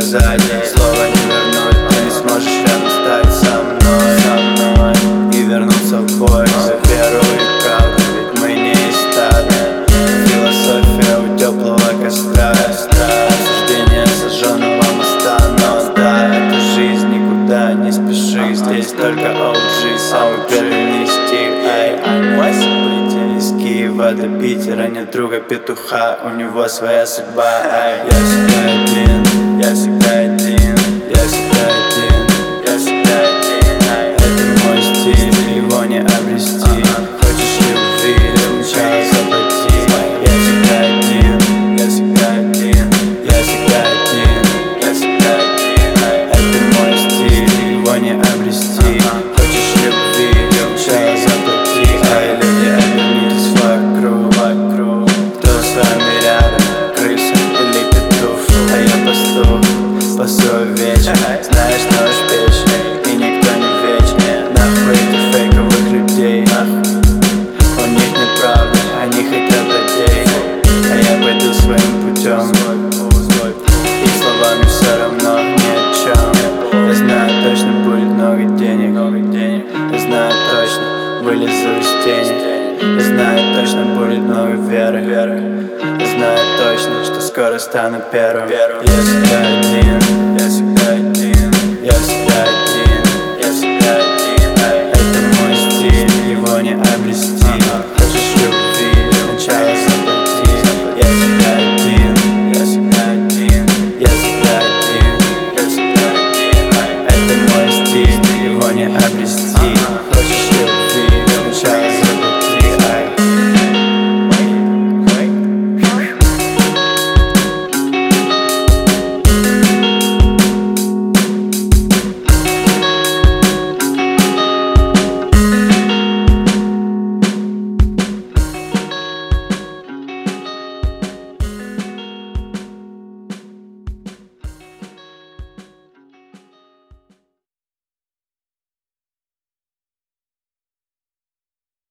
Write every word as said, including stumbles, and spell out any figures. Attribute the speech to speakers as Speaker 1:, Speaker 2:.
Speaker 1: сказать, слова не вернуть. Ты не сможешь рядом стать со мной, со мной и вернуться в бой за веру и правду, ведь мы не из стада. Философия у теплого костра, осуждение сожженного моста. Но да, это жизнь, никуда не спеши, здесь только о джи, самый первый стих. Ай, Вася быть из Киева до Питера, нет друга петуха, у него своя судьба. Ай, я всегда один, я всегда один, я всегда один, я всегда один. Ай, это мой стиль, его не обрести. Хочешь любви, сначала заплати. Я всегда один, я всегда один, я всегда один, я всегда один. Ай, это мой стиль, его не обрести. Хочешь любви, сначала заплати. Ай, люди, обернитесь вокруг, вокруг. Кто с вами рядом, крыса или петух? А я пастух, пасу вечно. Знаешь нож печный, и никто не вечный. Нахуй этих фейковых людей, нахуй. У них нет правды, они хотят людей. А я пойду своим путем. Их словами все равно ни о чем. Я знаю, точно будет много денег. Я знаю точно, вылезу из тени. Я знаю, точно будет много веры. Я знаю точно, что скоро стану первым. Я всегда один.